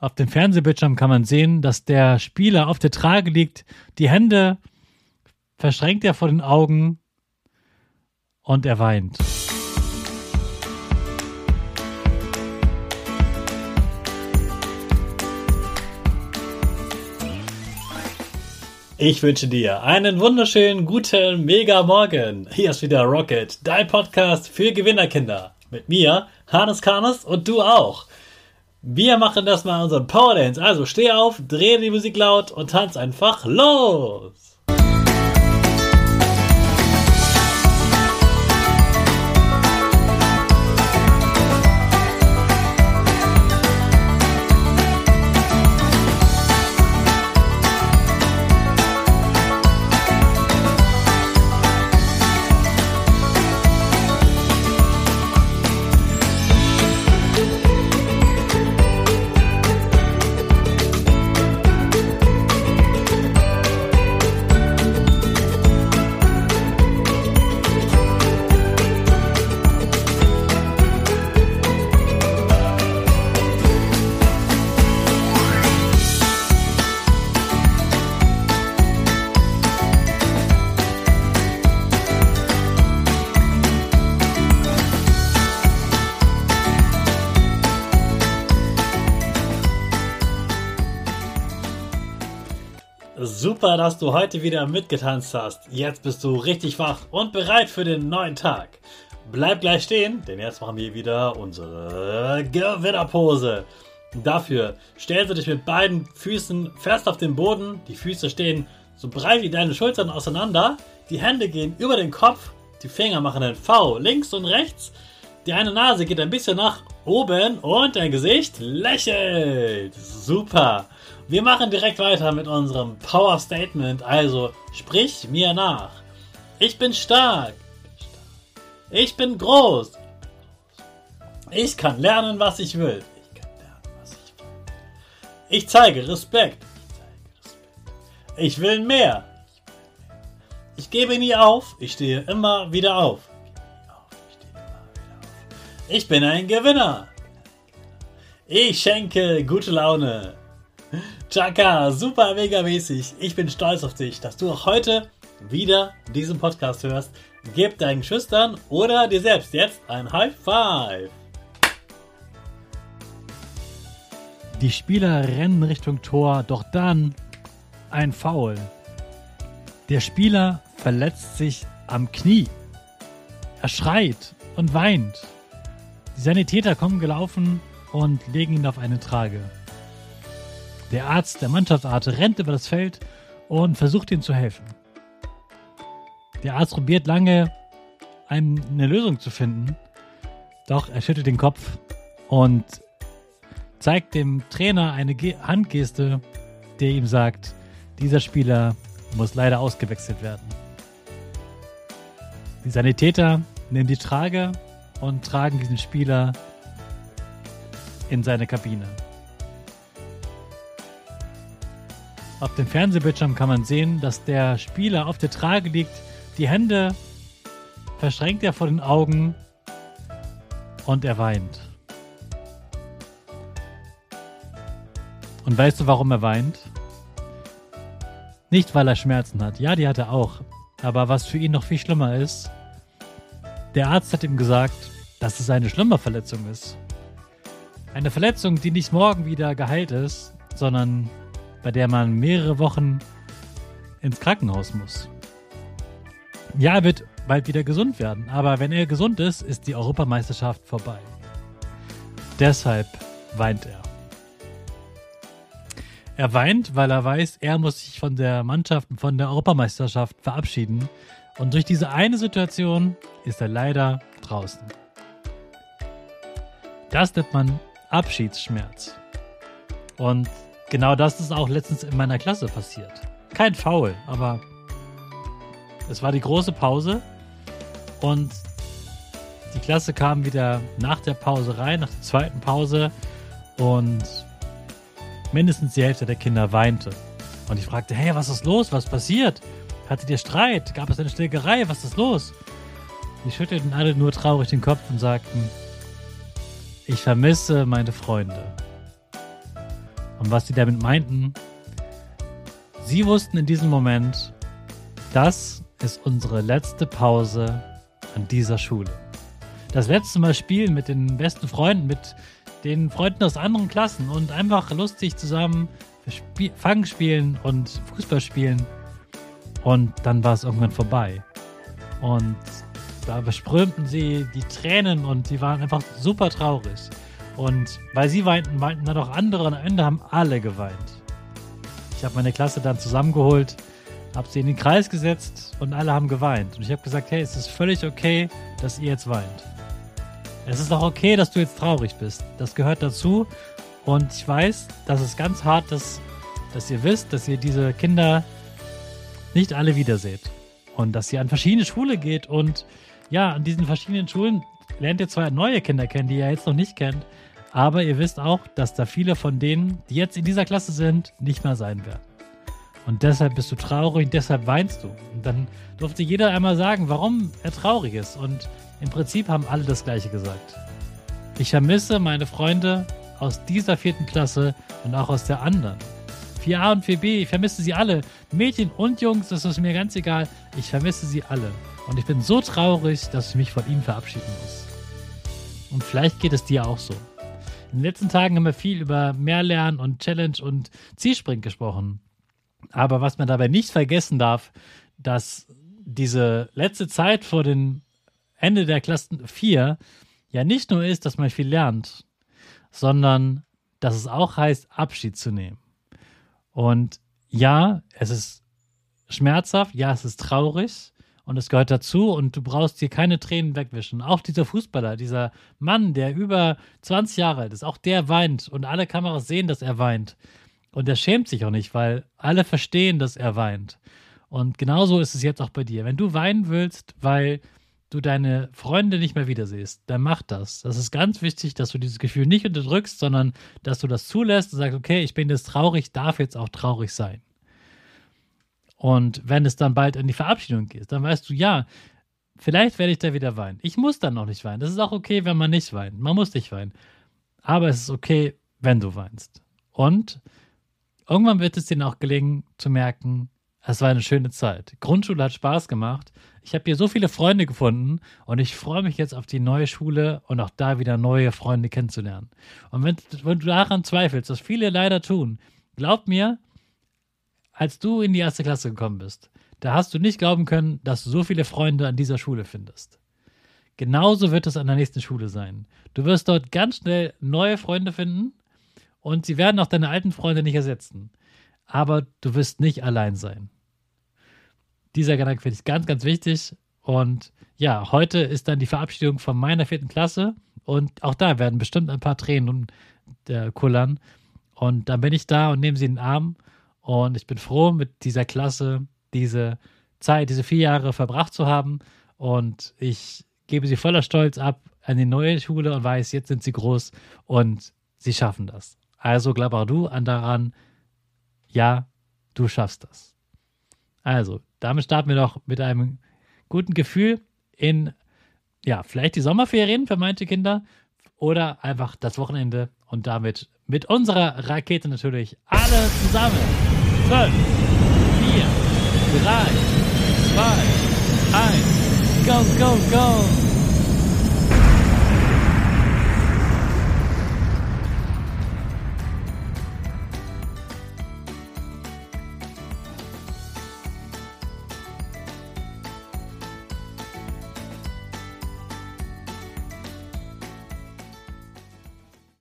Auf dem Fernsehbildschirm kann man sehen, dass der Spieler auf der Trage liegt. Die Hände verschränkt er vor den Augen und er weint. Ich wünsche dir einen wunderschönen, guten, mega Morgen. Hier ist wieder Rocket, dein Podcast für Gewinnerkinder. Mit mir, Hannes Karnes und du auch. Wir machen das mal unseren Power Dance. Also steh auf, dreh die Musik laut und tanz einfach los. Super, dass du heute wieder mitgetanzt hast. Jetzt bist du richtig wach und bereit für den neuen Tag. Bleib gleich stehen, denn jetzt machen wir wieder unsere Gewinnerpose. Dafür stellst du dich mit beiden Füßen fest auf den Boden. Die Füße stehen so breit wie deine Schultern auseinander. Die Hände gehen über den Kopf. Die Finger machen ein V links und rechts. Die eine Nase geht ein bisschen nach oben und dein Gesicht lächelt. Super. Wir machen direkt weiter mit unserem Power Statement. Also sprich mir nach. Ich bin stark. Ich bin groß. Ich kann lernen, was ich will. Ich zeige Respekt. Ich will mehr. Ich gebe nie auf. Ich stehe immer wieder auf. Ich bin ein Gewinner. Ich schenke gute Laune. Chaka, super mega mäßig. Ich bin stolz auf dich, dass du auch heute wieder diesen Podcast hörst. Gib deinen Schüchtern oder dir selbst jetzt ein High Five. Die Spieler rennen Richtung Tor, doch dann ein Foul. Der Spieler verletzt sich am Knie. Er schreit und weint. Die Sanitäter kommen gelaufen und legen ihn auf eine Trage. Der Arzt, der Mannschaftsarzt, rennt über das Feld und versucht ihm zu helfen. Der Arzt probiert lange, eine Lösung zu finden, doch er schüttelt den Kopf und zeigt dem Trainer eine Handgeste, der ihm sagt, dieser Spieler muss leider ausgewechselt werden. Die Sanitäter nehmen die Trage und tragen diesen Spieler in seine Kabine. Auf dem Fernsehbildschirm kann man sehen, dass der Spieler auf der Trage liegt. Die Hände verschränkt er vor den Augen und er weint. Und weißt du, warum er weint? Nicht, weil er Schmerzen hat. Ja, die hat er auch. Aber was für ihn noch viel schlimmer ist, der Arzt hat ihm gesagt, dass es eine Schlummerverletzung ist. Eine Verletzung, die nicht morgen wieder geheilt ist, sondern bei der man mehrere Wochen ins Krankenhaus muss. Ja, er wird bald wieder gesund werden, aber wenn er gesund ist, ist die Europameisterschaft vorbei. Deshalb weint er. Er weint, weil er weiß, er muss sich von der Mannschaft und von der Europameisterschaft verabschieden. Und durch diese eine Situation ist er leider draußen. Das nennt man Abschiedsschmerz. Und genau das ist auch letztens in meiner Klasse passiert. Kein Foul, aber es war die große Pause und die Klasse kam wieder nach der Pause rein, nach der zweiten Pause und mindestens die Hälfte der Kinder weinte. Und ich fragte, hey, was ist los? Was passiert? Hattet ihr Streit? Gab es eine Schlägerei? Was ist los? Die schüttelten alle nur traurig den Kopf und sagten, ich vermisse meine Freunde. Und was sie damit meinten, sie wussten in diesem Moment, das ist unsere letzte Pause an dieser Schule. Das letzte Mal spielen mit den besten Freunden, mit den Freunden aus anderen Klassen und einfach lustig zusammen Fang spielen und Fußball spielen. Und dann war es irgendwann vorbei. Und da beströmten sie die Tränen und sie waren einfach super traurig. Und weil sie weinten dann auch andere und am Ende haben alle geweint. Ich habe meine Klasse dann zusammengeholt, habe sie in den Kreis gesetzt und alle haben geweint. Und ich habe gesagt, hey, es ist völlig okay, dass ihr jetzt weint. Es ist auch okay, dass du jetzt traurig bist. Das gehört dazu. Und ich weiß, dass es ganz hart ist, dass ihr wisst, dass ihr diese Kinder nicht alle wiederseht. Und dass ihr an verschiedene Schulen geht. Und ja, an diesen verschiedenen Schulen lernt ihr zwar neue Kinder kennen, die ihr jetzt noch nicht kennt. Aber ihr wisst auch, dass da viele von denen, die jetzt in dieser Klasse sind, nicht mehr sein werden. Und deshalb bist du traurig und deshalb weinst du. Und dann durfte jeder einmal sagen, warum er traurig ist. Und im Prinzip haben alle das Gleiche gesagt. Ich vermisse meine Freunde aus dieser 4. Klasse und auch aus der anderen. 4a und 4b, ich vermisse sie alle. Mädchen und Jungs, das ist mir ganz egal. Ich vermisse sie alle. Und ich bin so traurig, dass ich mich von ihnen verabschieden muss. Und vielleicht geht es dir auch so. In den letzten Tagen haben wir viel über Mehrlernen und Challenge und Zielsprint gesprochen. Aber was man dabei nicht vergessen darf, dass diese letzte Zeit vor dem Ende der Klassen 4 ja nicht nur ist, dass man viel lernt, sondern dass es auch heißt, Abschied zu nehmen. Und ja, es ist schmerzhaft, ja, es ist traurig und es gehört dazu und du brauchst dir keine Tränen wegwischen. Auch dieser Fußballer, dieser Mann, der über 20 Jahre alt ist, auch der weint und alle Kameras sehen, dass er weint. Und er schämt sich auch nicht, weil alle verstehen, dass er weint. Und genauso ist es jetzt auch bei dir. Wenn du weinen willst, weil du deine Freunde nicht mehr wiedersiehst, dann mach das. Das ist ganz wichtig, dass du dieses Gefühl nicht unterdrückst, sondern dass du das zulässt und sagst, okay, ich bin jetzt traurig, darf jetzt auch traurig sein. Und wenn es dann bald in die Verabschiedung geht, dann weißt du, ja, vielleicht werde ich da wieder weinen. Ich muss dann noch nicht weinen. Das ist auch okay, wenn man nicht weint. Man muss nicht weinen. Aber es ist okay, wenn du weinst. Und irgendwann wird es dir auch gelingen, zu merken, es war eine schöne Zeit. Grundschule hat Spaß gemacht. Ich habe hier so viele Freunde gefunden und ich freue mich jetzt auf die neue Schule und auch da wieder neue Freunde kennenzulernen. Und wenn du daran zweifelst, was viele leider tun, glaub mir, als du in die 1. Klasse gekommen bist, da hast du nicht glauben können, dass du so viele Freunde an dieser Schule findest. Genauso wird es an der nächsten Schule sein. Du wirst dort ganz schnell neue Freunde finden und sie werden auch deine alten Freunde nicht ersetzen. Aber du wirst nicht allein sein. Dieser Gedanke finde ich ganz, ganz wichtig. Und ja, heute ist dann die Verabschiedung von meiner 4. Klasse. Und auch da werden bestimmt ein paar Tränen kullern. Und dann bin ich da und nehme sie in den Arm. Und ich bin froh, mit dieser Klasse diese Zeit, diese 4 Jahre verbracht zu haben. Und ich gebe sie voller Stolz ab an die neue Schule und weiß, jetzt sind sie groß und sie schaffen das. Also glaub auch du daran, ja, du schaffst das. Also, damit starten wir doch mit einem guten Gefühl in, ja, vielleicht die Sommerferien für manche Kinder oder einfach das Wochenende und damit mit unserer Rakete natürlich alle zusammen. 5, 4, 3, 2, 1, go, go, go!